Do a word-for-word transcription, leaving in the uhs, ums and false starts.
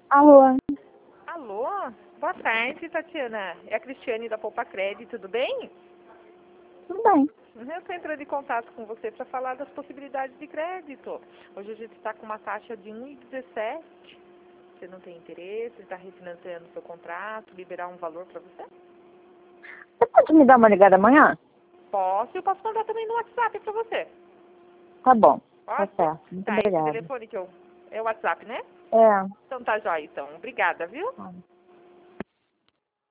Alô? Alô? Boa tarde, Tatiana. É a Cristiane da Poupa Crédito, tudo bem? Tudo bem. Eu estou entrando em contato com você para falar das possibilidades de crédito. Hoje a gente está com uma taxa de um vírgula dezessete. Você não tem interesse, está refinanciando o seu contrato, liberar um valor para você? Você pode me dar uma ligada amanhã? Posso, eu posso mandar também no WhatsApp para você. Tá bom. Tá Pode? certo. Muito Tá, esse obrigada. telefone que eu... É o WhatsApp, né? É. Então tá jóia, então. Obrigada, viu? Tá.